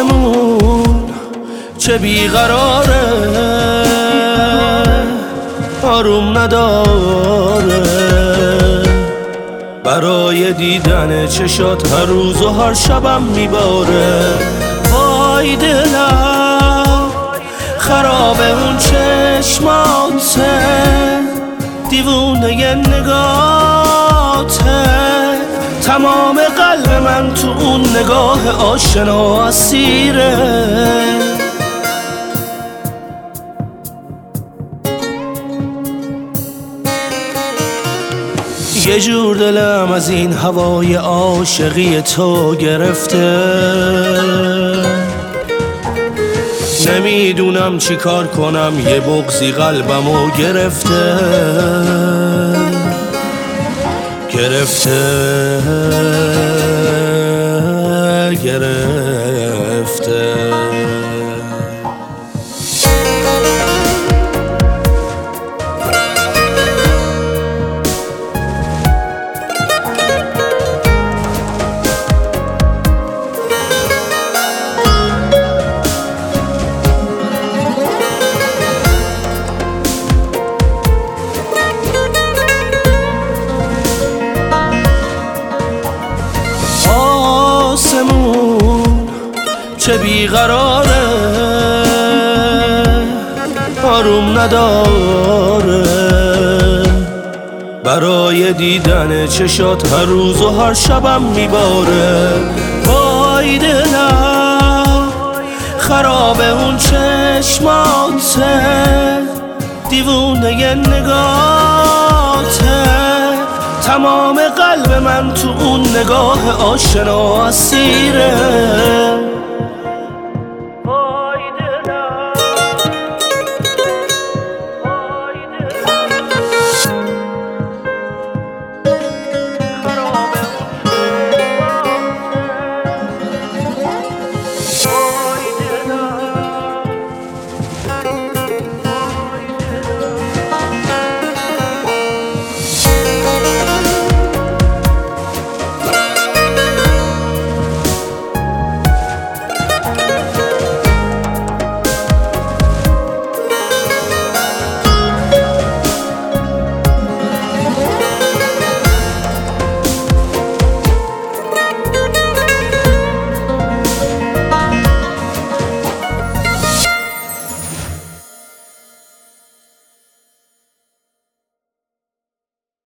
آسمون چه بیقراره، آروم نداره برای دیدن چشات هر روز و هر شبم میباره. وای دلم خرابه اون چشماته، دیوونه نگاته، تمام قلب من تو اون نگاه آشنا اسیره. یه جور دلم از این هوای عاشقی تو گرفته، نمیدونم چی کار کنم، یه بغضی قلبمو گرفته گرفته. آسمون چه بیقراره، آروم نداره برای دیدن چشات هر روز و هر شبم میباره. وای دلم خرابه اون چشماته، دیوونه نگاته، تمام قلب من تو اون نگاه آشنا اسیره.